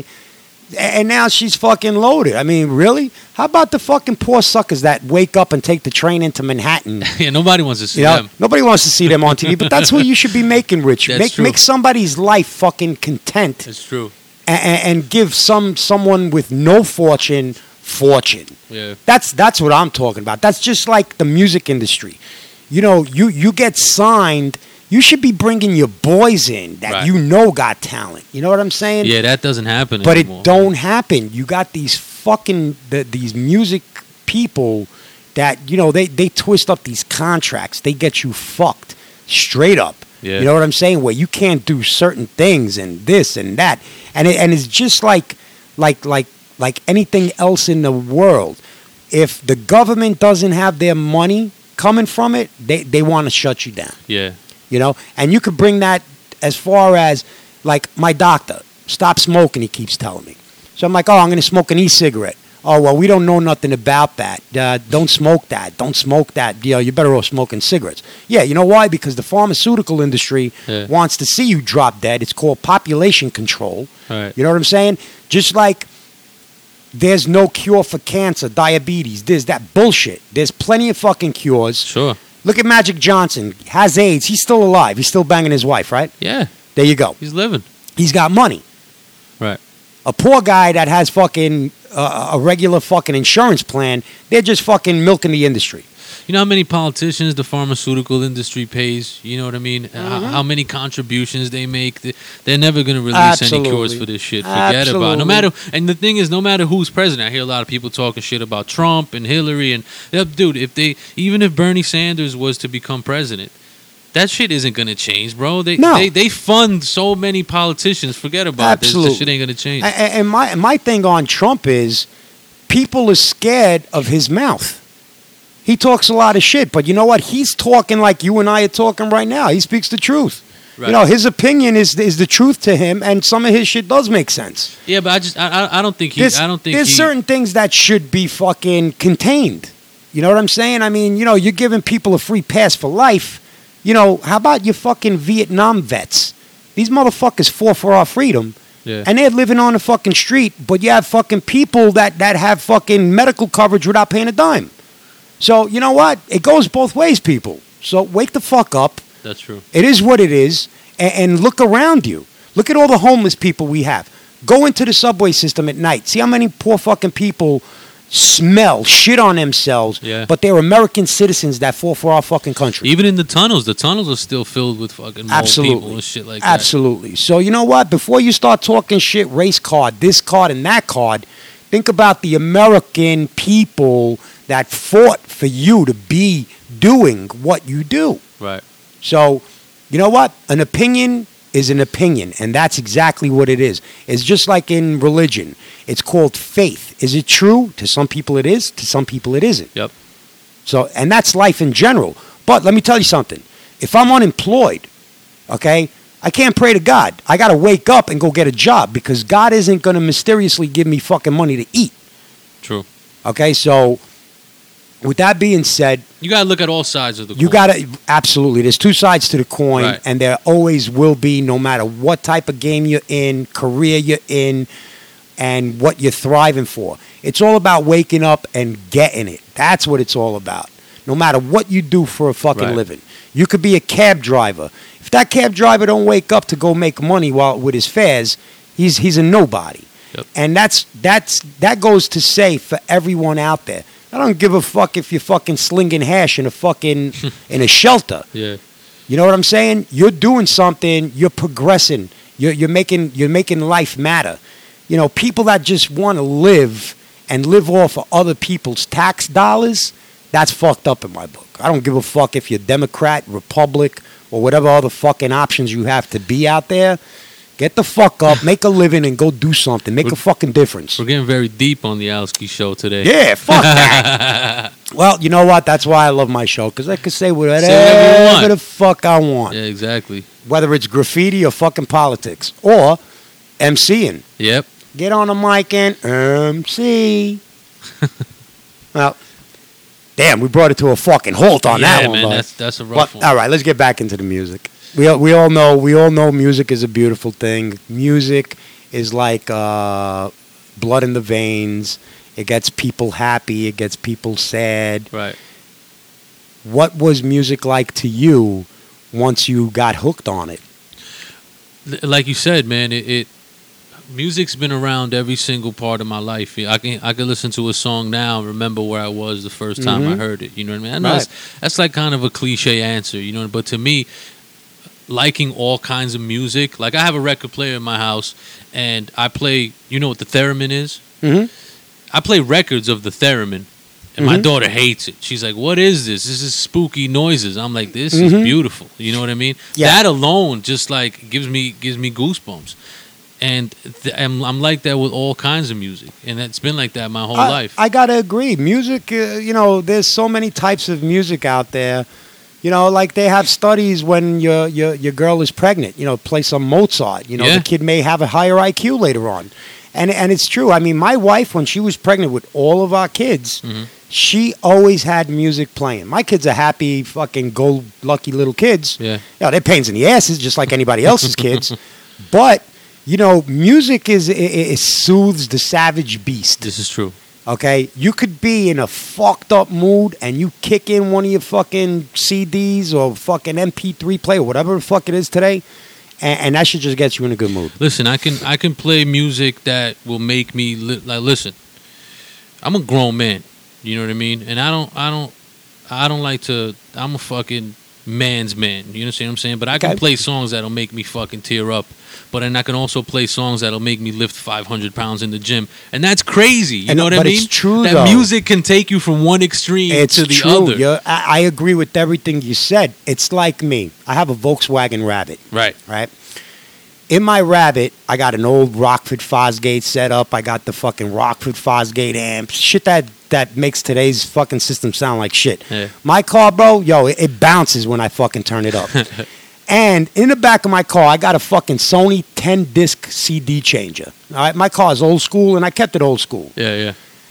and now she's fucking loaded. I mean, really? How about the fucking poor suckers that wake up and take the train into Manhattan? Yeah, nobody wants to see You know, them. nobody wants to see them on T V, but that's who you should be making rich. That's make true. make somebody's life fucking content, It's true. and, and give some someone with no fortune fortune. Yeah. That's that's what I'm talking about. That's just like the music industry. You know, you you get signed, you should be bringing your boys in that Right. you know got talent. You know what I'm saying? Yeah, that doesn't happen But anymore. it don't happen. You got these fucking the, these music people that you know they they twist up these contracts. They get you fucked straight up. Yeah. You know what I'm saying? Where you can't do certain things and this and that, and it, and it's just like like like like anything else in the world. If the government doesn't have their money coming from it, they they want to shut you down. Yeah. You know, and you could bring that as far as like my doctor, stop smoking, he keeps telling me. So I'm like, oh, I'm going to smoke an e-cigarette. Oh, well, we don't know nothing about that. Uh, don't smoke that. Don't smoke that. You know, you're better off smoking cigarettes. Yeah, you know why? Because the pharmaceutical industry Yeah. wants to see you drop dead. It's called population control. Right. You know what I'm saying? Just like there's no cure for cancer, diabetes, this, that bullshit. There's plenty of fucking cures. Sure. Look at Magic Johnson. Has AIDS. He's still alive. He's still banging his wife, right? Yeah. There you go. He's living. He's got money. Right. A poor guy that has fucking uh, a regular fucking insurance plan, they're just fucking milking the industry. You know how many politicians the pharmaceutical industry pays? You know what I mean? How, Mm-hmm. how many contributions they make? They- They're never going to release any cures Absolutely. for this shit. Forget about it. No Absolutely. matter. And the thing is, no matter who's president, I hear a lot of people talking shit about Trump and Hillary. And yeah, dude, if they even if Bernie Sanders was to become president, that shit isn't going to change, bro. They, No. they they fund so many politicians. Forget about this. Absolutely. This shit ain't going to change. A- a- And my my thing on Trump is people are scared of his mouth. He talks a lot of shit, but you know what? He's talking like you and I are talking right now. He speaks the truth. Right. You know, his opinion is is the truth to him, and some of his shit does make sense. Yeah, but I just I, I- I don't think he. There's, I don't think there's he, certain things that should be fucking contained. You know what I'm saying? I mean, you know, you're giving people a free pass for life. You know, how about your fucking Vietnam vets? These motherfuckers fought for our freedom, Yeah. and they're living on the fucking street. But you have fucking people that that have fucking medical coverage without paying a dime. So you know what? It goes both ways, people. So wake the fuck up. That's true. It is what it is, and, and look around you. Look at all the homeless people we have. Go into the subway system at night. See how many poor fucking people smell shit on themselves, Yeah. but they're American citizens that fought for our fucking country. Even in the tunnels, the tunnels are still filled with fucking mole Absolutely. people and shit like Absolutely. So you know what? Before you start talking shit, race card, this card, and that card, think about the American people that fought for you to be doing what you do. that. Right. So, you know what? An opinion is an opinion, and that's exactly what it is. It's just like in religion. It's called faith. Is it true? To some people it is, to some people it isn't. Yep. So, and that's life in general. But let me tell you something. If I'm unemployed, okay, I can't pray to God. I got to wake up and go get a job because God isn't going to mysteriously give me fucking money to eat. True. Okay, so with that being said, You gotta look at all sides of the. you coin. got to, absolutely, there's two sides to the coin, Right. and there always will be, no matter what type of game you're in, career you're in, and what you're thriving for. It's all about waking up and getting it. That's what it's all about. No matter what you do for a fucking Right. living. You could be a cab driver. If that cab driver don't wake up to go make money while with his fares, he's he's a nobody. Yep. And that's that's that goes to say for everyone out there. I don't give a fuck if you're fucking slinging hash in a fucking in a shelter. Yeah. You know what I'm saying? You're doing something. You're progressing. You're you're making you're making life matter. You know, people that just want to live and live off of other people's tax dollars, that's fucked up in my book. I don't give a fuck if you're Democrat, Republic, or whatever other fucking options you have to be out there. Get the fuck up, make a living, and go do something. Make a fucking difference. We're getting very deep on the Alski show today. Yeah, fuck that. Well, you know what? That's why I love my show, because I can say whatever, Say whatever you want. the fuck I want. Yeah, exactly. Whether it's graffiti or fucking politics. Or MCing. Yep. Get on the mic and M C. Well, damn, we brought it to a fucking halt on yeah, that one. man, but, that's that's a rough but, one. all right, let's get back into the music. We all- we all know we all know music is a beautiful thing. Music is like uh, blood in the veins. It gets people happy. It gets people sad. Right. What was music like to you once you got hooked on it? L- Like you said, man, it, it music's been around every single part of my life. I can I can listen to a song now and remember where I was the first time I Mhm. heard it. You know what I mean? I know Right. that's, that's like kind of a cliche answer, you know. But to me, liking all kinds of music, like I have a record player in my house, and I play. You know what the theremin is? Mhm. I play records of the theremin. And my Mhm. daughter hates it. She's like, "What is this? This is spooky noises." I'm like, "This is Mhm. beautiful." You know what I mean? Yeah. That alone just like gives me gives me goosebumps. And th- I'm, I'm like that with all kinds of music, and it's been like that my whole I, life. I gotta agree. Music, uh, you know, there's so many types of music out there. You know, like they have studies when your your your girl is pregnant. You know, play some Mozart. You know, Yeah. the kid may have a higher I Q later on, and and it's true. I mean, my wife, when she was pregnant with all of our kids, Mhm. she always had music playing. My kids are happy, fucking go lucky little kids. yeah, You know, they're pains in the asses, just like anybody else's kids. But you know, music is it, it soothes the savage beast. this is true. Okay, you could be in a fucked up mood and you kick in one of your fucking C Ds or fucking M P three player, whatever the fuck it is today, and, and that shit just gets you in a good mood. Listen, I can I can play music that will make me li- like listen. I'm a grown man, you know what I mean, and I don't I don't I don't like to. I'm a fucking man's man. You understand what I'm saying? But I can Okay. play songs that'll make me fucking tear up. But then I can also play songs that'll make me lift five hundred pounds in the gym, and that's crazy. You And- know what I but mean? it's true, that though. music can take you from one extreme It's to the true. other. You're- I, I agree with everything you said. It's like me. I have a Volkswagen Rabbit, Right. right? In my Rabbit, I got an old Rockford Fosgate set up. I got the fucking Rockford Fosgate amps. Shit that, that makes today's fucking system sound like shit. Yeah. My car, bro, yo, it, it bounces when I fucking turn it up. And in the back of my car, I got a fucking Sony ten disc C D changer. All right, my car is old school, and I kept it old school. Yeah, yeah.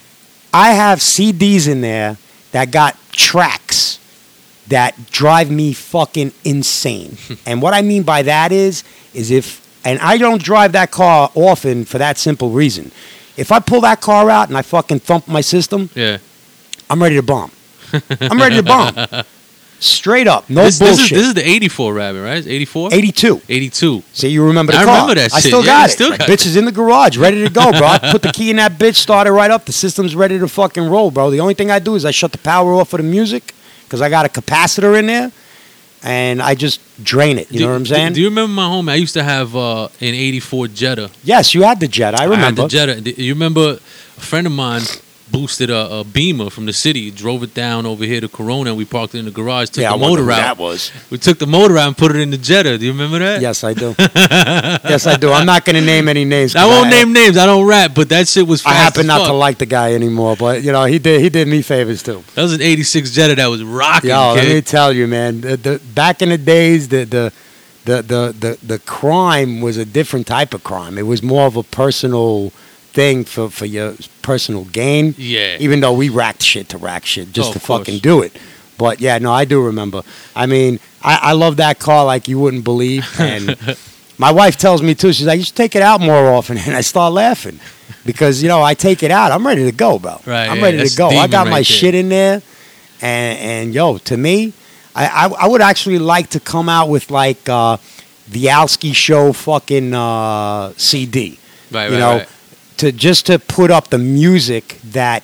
I have C Ds in there that got tracks that drive me fucking insane. And what I mean by that is, is if, and I don't drive that car often for that simple reason. If I pull that car out and I fucking thump my system, Yeah. I'm ready to bomb. I'm ready to bomb. Straight up, no this, this is bullshit. this is the eighty-four Rabbit, right? It's eighty-four? eighty-two. eighty-two. See, you remember the I car. remember that I shit. still Yeah, got you it. still That got bitch is in the garage, ready to go, bro. I put the key in that bitch, started right up. The system's ready to fucking roll, bro. The only thing I do is I shut the power off for the music because I got a capacitor in there, and I just drain it. You do, know what I'm saying? Do, do you remember my home? I used to have uh, an eighty-four Jetta. Yes, you had the Jet. I I had remember. the Jetta. Do you remember a friend of mine boosted a, a Beamer from the city, drove it down over here to Corona, and we parked it in the garage, took yeah, the I wonder motor who out. that was. We took the motor out and put it in the Jetta. Do you remember that? Yes, I do. yes, I do. I'm not going to name any names. 'cause I won't I, name names. I don't rap, but that shit was I fast happen as not fuck. to like the guy anymore, but you know he did. He did me favors too. That was an eighty-six Jetta that was rocking, Yo, let me kid. tell you, man. The, the back in the days, the the, the the the the crime was a different type of crime. It was more of a personal thing for, for your personal gain. Yeah. Even though we racked shit to rack shit just Oh, to of course. fucking do it. But yeah, no, I do remember. I mean, I, I love that car like you wouldn't believe. And my wife tells me too. She's like, "You should take it out more often." And I start laughing because you know I take it out. I'm ready to go, bro. Right, I'm yeah, ready to that's go. I demon got my right there. shit in there. And, and yo, to me, I, I I would actually like to come out with like uh, the Alski Show fucking uh, C D. Right, you right, know, right. to just to put up the music that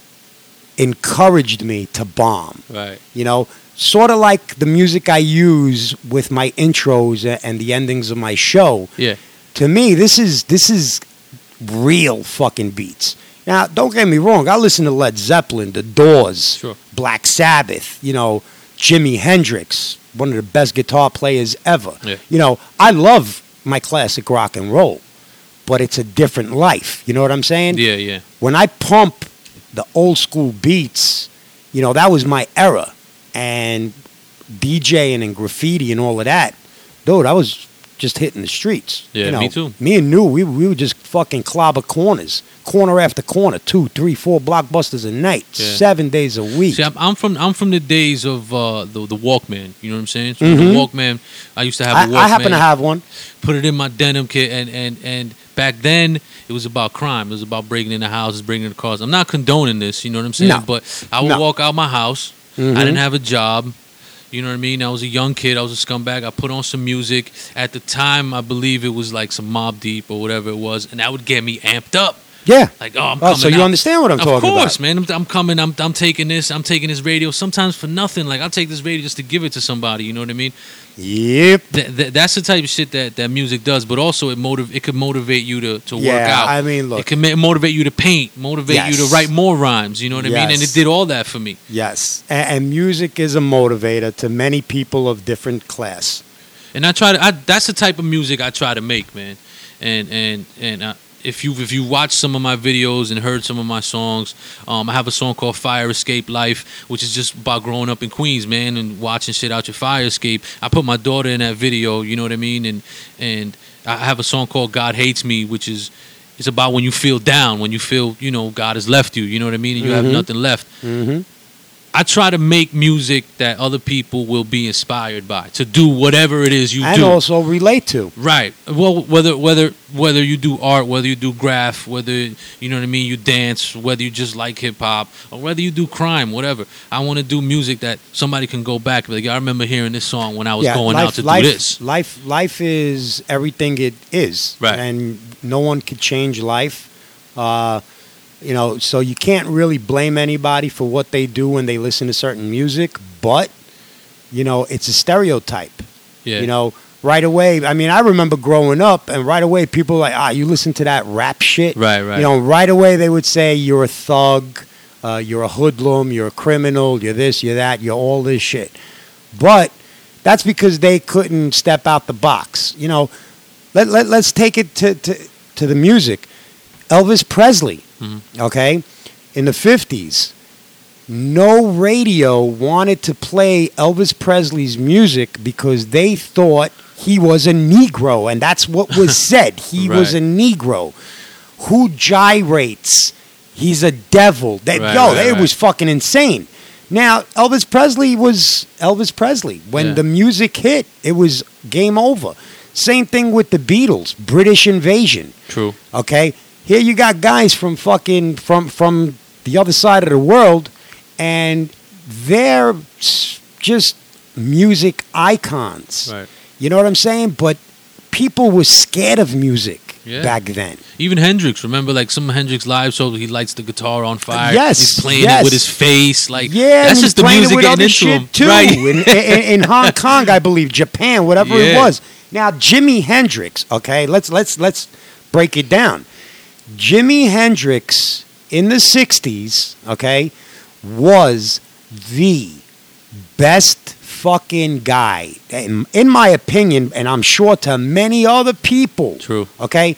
encouraged me to bomb. Right. You know, sort of like the music I use with my intros a- and the endings of my show. Yeah. To me, this is this is real fucking beats. Now, don't get me wrong. I listen to Led Zeppelin, The Doors, Sure. Black Sabbath, you know, Jimi Hendrix, one of the best guitar players ever. Yeah. You know, I love my classic rock and roll, but it's a different life. You know what I'm saying? Yeah, yeah. When I pump the old school beats, you know, that was my era. And DJing and graffiti and all of that, dude, I was just hitting the streets. Yeah, you know, me too. Me and New, we, we would just fucking clobber corners. Corner after corner, two, three, four blockbusters a night, Yeah. seven days a week. See, I'm, I'm from I'm from the days of uh, the the Walkman. You know what I'm saying? So Mhm. the Walkman. I used to have a Walkman. I, I happen to have one. Put it in my denim kit, and and and back then it was about crime. It was about breaking into houses, breaking into cars. I'm not condoning this. You know what I'm saying? No. But I would No. walk out my house. Mhm. I didn't have a job. You know what I mean? I was a young kid. I was a scumbag. I put on some music. At the time, I believe it was like some Mobb Deep or whatever it was, and that would get me amped up. Yeah. Like, oh, I'm Oh, coming so you out. understand what I'm Of talking about? course, man. I'm, I'm coming. I'm, I'm taking this. I'm taking this radio. Sometimes for nothing. Like I'll take this radio just to give it to somebody. You know what I mean? Yep. Th- th- that's the type of shit that, that music does. But also, it motiv- It could motivate you to, to work Yeah, out. I mean, look. It can ma- motivate you to paint. Motivate you Yes. to write more rhymes. You know what I mean? And Yes. it did all that for me. Yes. And, and music is a motivator to many people of different class. And I try to. I, that's the type of music I try to make, man. And and and uh, if you if you watch some of my videos and heard some of my songs, um, I have a song called Fire Escape Life, which is just about growing up in Queens, man, and watching shit out your fire escape. I put my daughter in that video, you know what I mean? And and I have a song called God Hates Me, which is it's about when you feel down, when you feel, you know, God has left you, you know what I mean? And you have Mhm. nothing left. Mm-hmm. I try to make music that other people will be inspired by, to do whatever it is you And do. also relate to. Right. Well, whether whether whether you do art, whether you do graph, whether you know what I mean, you dance, whether you just like hip hop, or whether you do crime, whatever. I want to do music that somebody can go back and be like, I remember hearing this song when I was going life, out to life, do this. Life, life is everything it is. Right. And no one could change life. Uh, you know, so you can't really blame anybody for what they do when they listen to certain music, but, you know, it's a stereotype. Yeah. You know, right away, I mean, I remember growing up, and right away people were like, ah, you listen to that rap shit? Right, right. You know, right away they would say, you're a thug, uh, you're a hoodlum, you're a criminal, you're this, you're that, you're all this shit. But that's because they couldn't step out the box. You know, let, let, let's take it to, to, to the music. Elvis Presley, Mhm. okay, in the fifties, no radio wanted to play Elvis Presley's music because they thought he was a Negro, and that's what was said. He was a Right. Negro who gyrates. He's a devil. They, Right, yo, right, it right. was fucking insane. Now, Elvis Presley was Elvis Presley. When Yeah. the music hit, it was game over. Same thing with the Beatles, British Invasion. True. Okay, here you got guys from fucking from from the other side of the world, and they're s- just music icons. Right. You know what I'm saying? But people were scared of music Yeah. back then. Even Hendrix, remember like some of Hendrix live shows, he lights the guitar on fire. Yes, He's playing yes. it with his face. Like, Yeah, that's and just the playing music it with getting other into shit him. too. Right. in, in, in Hong Kong, I believe, Japan, whatever it Yeah. was. Now, Jimi Hendrix. Okay, let's let's let's break it down. Jimi Hendrix in the sixties, okay, was the best fucking guy, in, in my opinion, and I'm sure to many other people. True. Okay.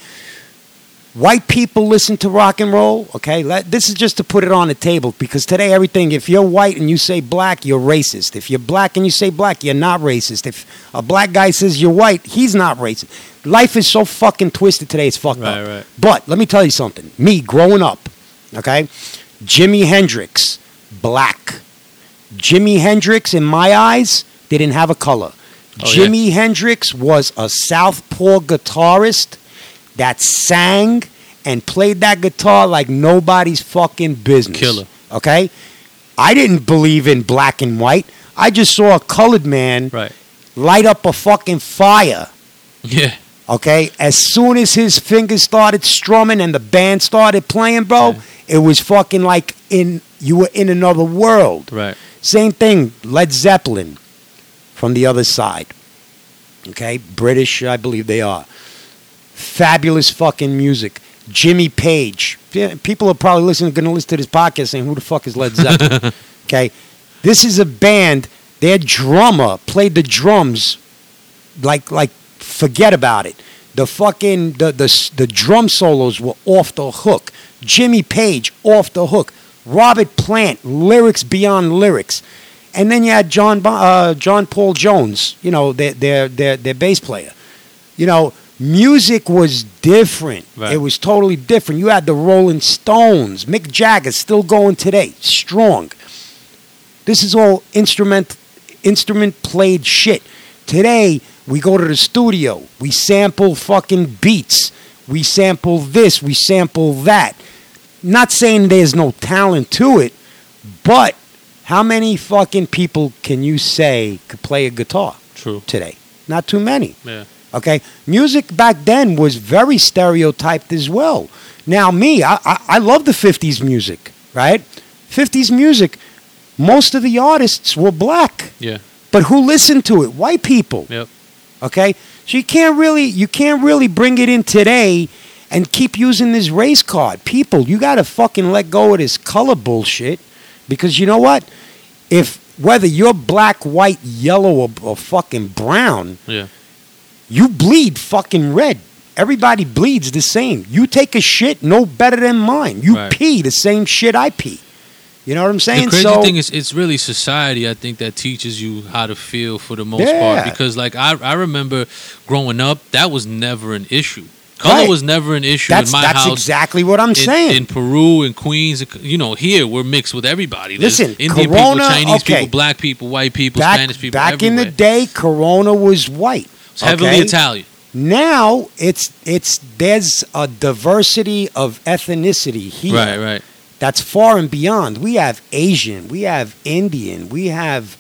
White people listen to rock and roll, okay? Let, this is just to put it on the table, because today everything, if you're white and you say black, you're racist. If you're black and you say black, you're not racist. If a black guy says you're white, he's not racist. Life is so fucking twisted today, it's fucked Right, up. right. But let me tell you something. Me, growing up, okay? Jimi Hendrix, black. Jimi Hendrix, in my eyes, didn't have a color. Oh, yeah. Jimi Hendrix was a southpaw guitarist that sang and played that guitar like nobody's fucking business. Killer. Okay? I didn't believe in black and white. I just saw a colored man Right. light up a fucking fire. Yeah. Okay? As soon as his fingers started strumming and the band started playing, bro, Yeah. it was fucking like in you were in another world. Right. Same thing, Led Zeppelin from the other side. Okay? British, I believe they are. Fabulous fucking music. Jimmy Page. Yeah, people are probably listening, going to listen to this podcast saying, who the fuck is Led Zeppelin? Okay? This is a band, their drummer played the drums like, like forget about it. The fucking the the the drum solos were off the hook. Jimmy Page off the hook. Robert Plant, lyrics beyond lyrics. And then you had John uh, John Paul Jones, you know, their their their their bass player. You know, music was different. Right. It was totally different. You had the Rolling Stones, Mick Jagger still going today, strong. This is all instrument instrument played shit. Today we go to the studio, we sample fucking beats, we sample this, we sample that. Not saying there's no talent to it, but how many fucking people can you say could play a guitar True. today? Not too many. Yeah. Okay? Music back then was very stereotyped as well. Now, me, I, I, I love the fifties music, right? fifties music, most of the artists were black. Yeah. But who listened to it? White people. Yep. Okay? So you can't really you can't really bring it in today and keep using this race card. People, you got to fucking let go of this color bullshit, because you know what? If whether you're black, white, yellow, or, or fucking brown, Yeah. you bleed fucking red. Everybody bleeds the same. You take a shit no better than mine. You Right. pee the same shit I pee. You know what I'm saying? The crazy so, thing is, it's really society, I think, that teaches you how to feel for the most Yeah. part. Because, like, I, I remember growing up, that was never an issue. Color Right. was never an issue that's in my that's house. exactly what I'm in, saying. in Peru, in Queens, you know, here we're mixed with everybody. There's Listen, Indian Corona, people, Chinese okay. people, black people, white people, back Spanish people. back in the everywhere. day, Corona was white. It's heavily okay? Italian. Now it's it's there's a diversity of ethnicity here. Right, right. That's far and beyond. We have Asian, we have Indian, we have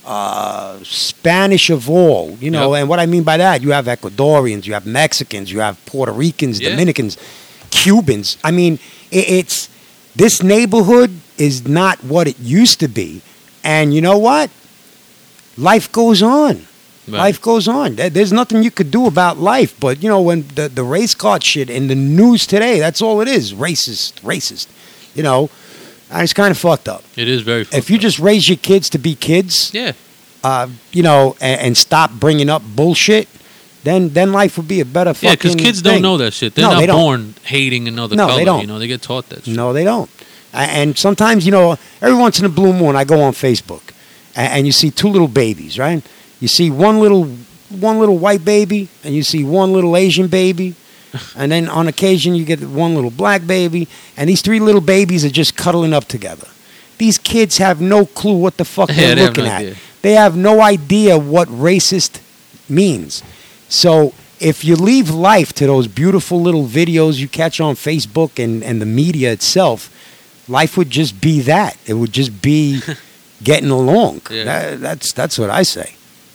uh, Spanish of all, you know. Yep. And what I mean by that, you have Ecuadorians, you have Mexicans, you have Puerto Ricans, Yeah. Dominicans, Cubans. I mean, it, it's this neighborhood is not what it used to be. And you know what? Life goes on. Right. Life goes on. There- There's nothing you could do about life. But, you know, when the, the race card shit in the news today, that's all it is. Racist, racist. You know, and it's kind of fucked up. It is very. If you just raise your kids to be kids, yeah, uh, you know, and, and stop bringing up bullshit, then then life would be a better fucking yeah, because kids thing. don't know that shit. They're No, not they don't. born hating another No, color. they don't. You know, they get taught that shit. No, they don't. A- And sometimes, you know, every once in a blue moon, I go on Facebook, and, and you see two little babies, right? You see one little one little white baby, and you see one little Asian baby, and then on occasion you get one little black baby, and these three little babies are just cuddling up together. These kids have no clue what the fuck Yeah, they're they have looking no at. idea. They have no idea what racist means. So if you leave life to those beautiful little videos you catch on Facebook and, and the media itself, life would just be that. It would just be getting along. Yeah. That, that's that's what I say.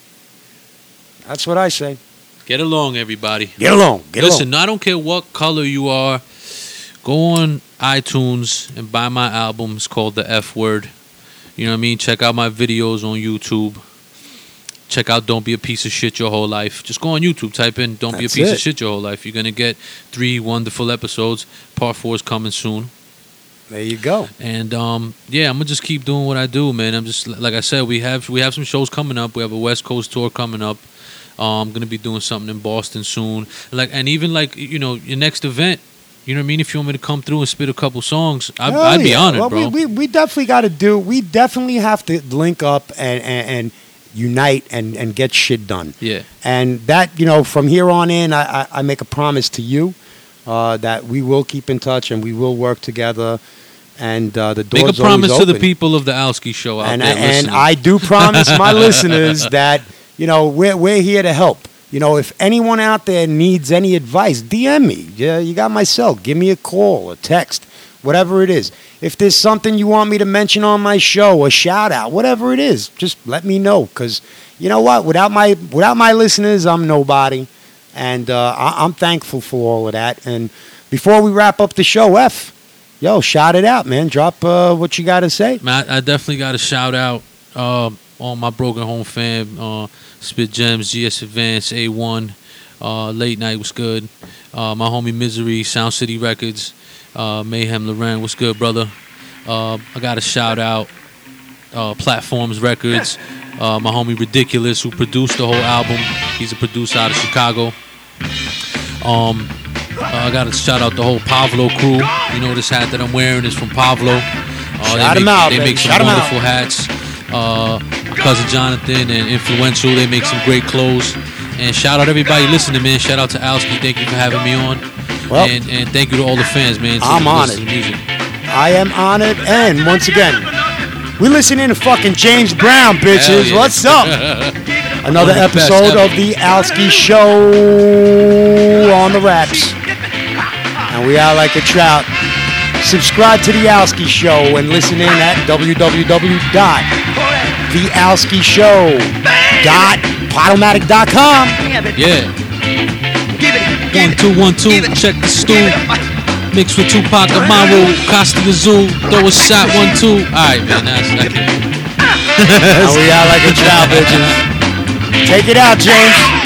That's what I say. Get along, everybody. Get along. Get Listen, along. I don't care what color you are. Go on iTunes and buy my album. It's called The F Word. You know what I mean? Check out my videos on YouTube. Check out Don't Be a Piece of Shit Your Whole Life. Just go on YouTube, type in Don't That's Be a Piece it. of Shit Your Whole Life. You're going to get three wonderful episodes. Part four is coming soon. There you go. And um, yeah, I'm gonna just keep doing what I do, man. I'm just like I said, we have we have some shows coming up. We have a West Coast tour coming up. Um, I'm gonna be doing something in Boston soon. Like, and even like you know, your next event. You know what I mean? If you want me to come through and spit a couple songs, I'd, Hell I'd be yeah. honored, well, bro. We, we, we definitely got to do. We definitely have to link up and, and, and unite and, and get shit done. Yeah. And that, you know, from here on in, I, I, I make a promise to you uh, that we will keep in touch and we will work together. And uh, the doors Make a promise always to the open. people of the Alski Show out And, there I, and listening. I do promise my listeners that, you know, we're, we're here to help. You know, if anyone out there needs any advice, D M me. Yeah, you got my cell. Give me a call, a text, whatever it is. If there's something you want me to mention on my show, a shout out, whatever it is, just let me know. Because you know what? Without my without my listeners, I'm nobody. And uh, I, I'm thankful for all of that. And before we wrap up the show, F, yo, shout it out, man. Drop uh, what you got to say. Man, I, I definitely got to shout out uh, all my Broken Home fam. Uh, Spit Gems, G S Advance, A one, uh, Late Night was good. Uh, my homie Misery, Sound City Records, uh, Mayhem Loren, what's good, brother? Uh, I got to shout out uh, Platforms Records, uh, my homie Ridiculous, who produced the whole album. He's a producer out of Chicago. Um, uh, I got to shout out the whole Pavlo crew. You know, this hat that I'm wearing is from Pavlo. Uh, shout they him make, out, They baby. make some Shout him wonderful out. hats. Uh, Cousin Jonathan and Influential, they make some great clothes. And shout out everybody listening, man. Shout out to Alski. Thank you for having me on. Well, and, and thank you to all the fans, man. I'm honored. I am honored. And once again, we listening to fucking James Brown, bitches. Yeah. What's up? Another One of the best episode ever. of the Alski Show on the Raps. And we are like a trout. Subscribe to the Alski Show and listen in at w w w dot the alski show dot podomatic dot com. Yeah. One, two, one, two. Check the stool. Mixed with Tupac Amaru, Costa Azul. Throw a shot, one, two. Alright, man. That's, that's And we are like a trout, bitches. Take it out, James.